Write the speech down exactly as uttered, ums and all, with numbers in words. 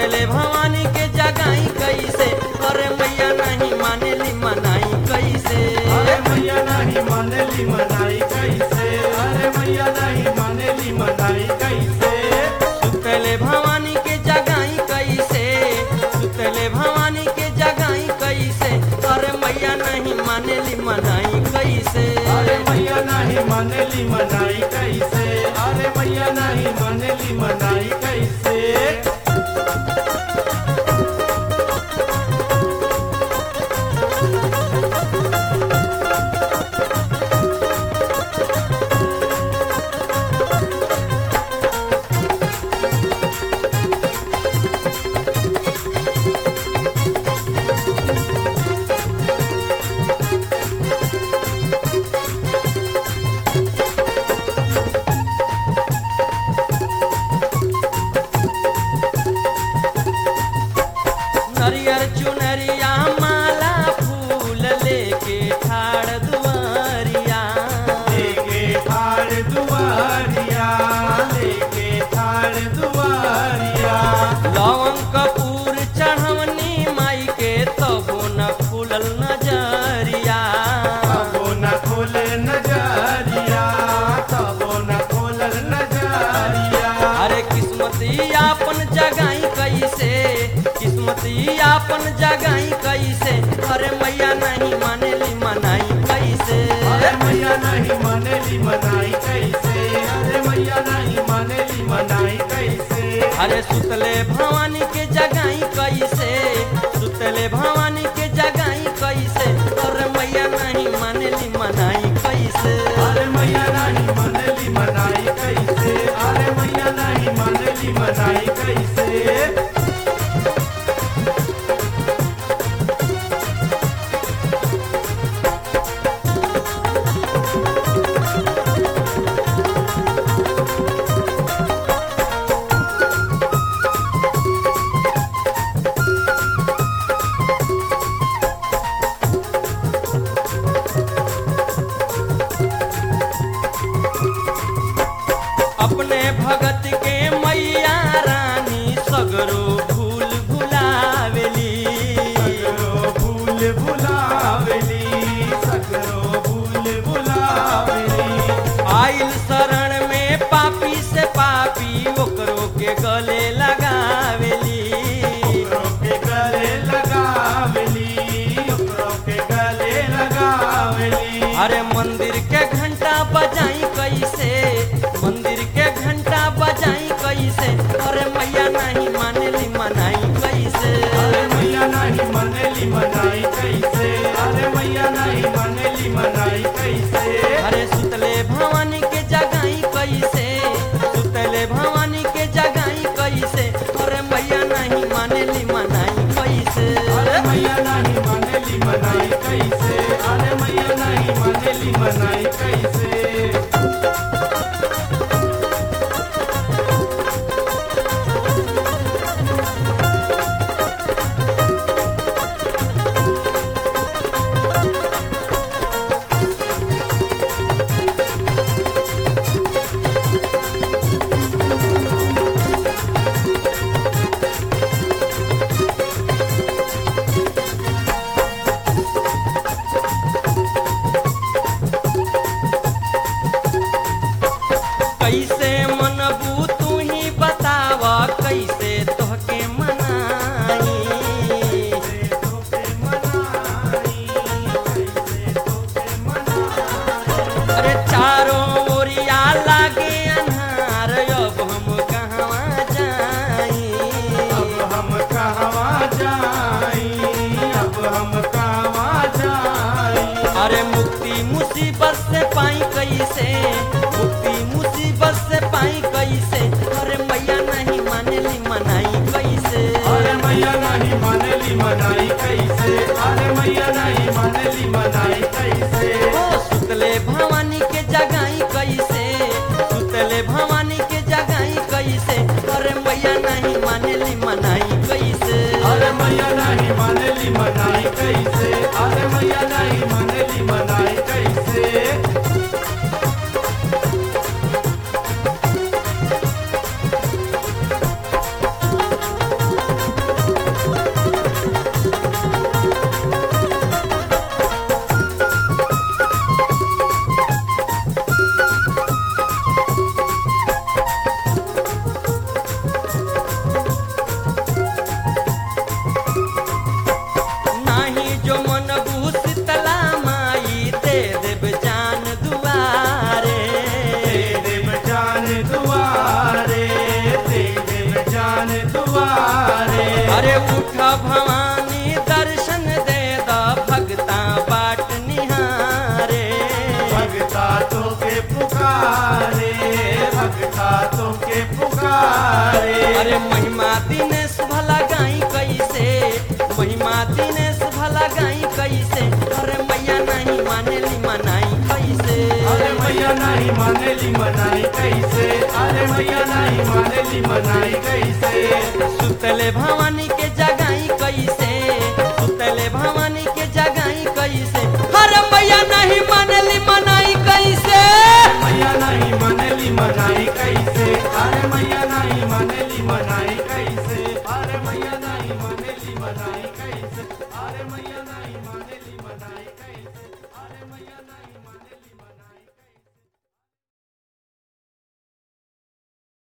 सुतले भवानी के जगाई कैसे, अरे मैया नहीं मानेली मनाई कैसे। अरे मैया नहीं मानेली मनाई कैसे, अरे मैया नहीं मानेली मनाई कैसे। सुतले भवानी के जगाई कैसे, सुतले भवानी के जगाई कैसे, अरे मैया नहीं मानेली मनाई कैसे। अरे मैया नहीं मानेली मनाई कैसे, अरे मैया नहीं मानेली मनाई कैसे। नरियर चुनरिया माला फूल लेके ठाड़ दुआरिया, लेके ठाड़ दुआरिया, लेके ठाड़ दुआरिया। लवंग कपूर चढ़वनी माई के तबो न खुलल नजरिया। तबो न खोले नजरिया, तबो न खोलल नजरिया। अरे किस्मती आपन जगाई कैसे, किस्मती आपन जगाई कैसे, अरे मैया नहीं मानेली मनाई कैसे। अरे मैया नहीं मानेली मनाई कैसे, अरे मैया नहीं मानेली मनाई कैसे। अरे सुतले भवानी के जगाई कैसे, सुतले भवानी के जगाई कैसे, अरे मैया नहीं मानेली मनाई कैसे। अरे मैया नहीं मानेली मनाई कैसे, अरे मैया नहीं मानेली मनाई कैसे। अपने भगत के मैया रानी सगरो भूल भुलावेली, सगरो भूल भुलावेली, सगरो भूल भुलावेली। आइल शरण में पापी से पापी ओकरो के गले लगावेली। ओकरो के गले लगावेली, ओकरो के गले लगावेली। अरे मंदिर के घंटा बजाई कैसे, मंदिर के घंटा बजाई कैसे, अरे मैया नहीं मानेली मनाई कैसे। अरे मैया नहीं मानेली मनाई कैसे, अरे मैया नहीं मानेली मनाई कैसे। अरे सुतले भवानी के जगाई कैसे, सुतले भवानी के जगाई कैसे, अरे मैया नहीं मानेली मनाई कैसे। अरे मैया नहीं मानेली मनाई कैसे, अरे मैया नहीं मानेली मनाई कैसे। कैसे मनबू तू ही बताव, कैसे तोहके मनाई। कैसे तोके मनाई, कैसे तोके मनाई। अरे चारों ओरिया लागे अन्हार, अब हम कहवा जाई। अब हम कहवा जाई, अब हम कहवा जाई। अरे मुक्ति मुसीबत से पाई कैसे, मुक्ति मुसीबत से पाई कैसे, अरे मैया नहीं मानेली मनाई कैसे। अरे मैया नहीं मानेली मनाई कैसे, अरे मैया नहीं मानेली मनाई कैसे। ओ सुतले भवानी के जगाई कैसे, सुतले भवानी के जगाई कैसे, अरे मैया नहीं मानेली मनाई कैसे। अरे मैया नहीं मानेली मनाई कैसे, अरे मैया नहीं मानेली मनाई कैसे। अरे उठ भवानी दर्शन दे दा भगता बाट निहारे भगता तो के पुकारे भगता तो के पुकारे अरे महिमा दिनेश भला गाई कैसे महिमा दिनेश भला गाई कैसे अरे मैया नहीं मानेली मनाई कैसे अरे मैया नहीं मानेली मनाई कैसे अरे मैया नहीं मानेली मनाई कैसे सुतले भवानी